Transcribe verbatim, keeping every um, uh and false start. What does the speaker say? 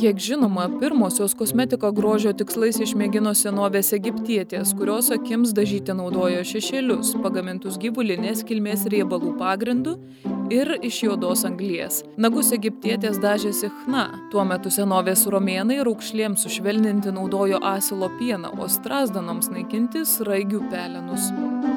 Kiek žinoma, pirmosios kosmetiką grožio tikslais išmėgino senovės egiptietės, kurios akims dažyti naudojo šešėlius, pagamintus gyvulinės kilmės riebalų pagrindu ir iš juodos anglies. Nagus egiptietės dažėsi chna. Tuo metu senovės romėnai raukšlėms sušvelninti naudojo asilo pieną, o strazdanoms naikinti sraigių pelenus.